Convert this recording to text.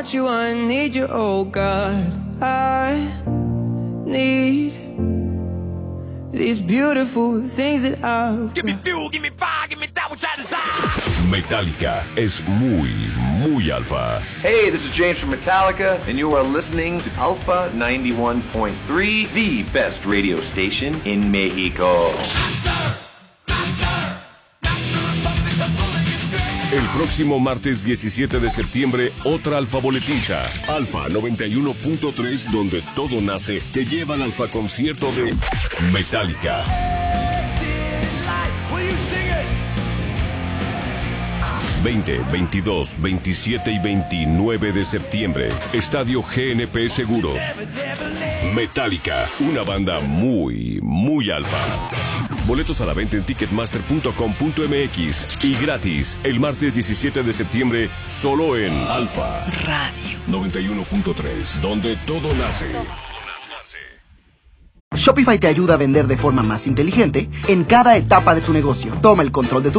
want you, I need you, oh God. I need these beautiful things that I've Give me got. fuel, give me fire, give me that which I desire. Metallica es muy alfa. Hey, this is James from Metallica, and you are listening to Alpha 91.3, the best radio station in Mexico. El próximo martes 17 de septiembre, otra Alfa Boletiza. Alfa 91.3, donde todo nace, te lleva al Alfa Concierto de Metallica. 20, 22, 27 y 29 de septiembre. Estadio GNP Seguros. Metallica, una banda muy alfa. Boletos a la venta en ticketmaster.com.mx y gratis el martes 17 de septiembre solo en Alfa Radio 91.3, donde todo nace. Shopify te ayuda a vender de forma más inteligente en cada etapa de tu negocio. Toma el control de tu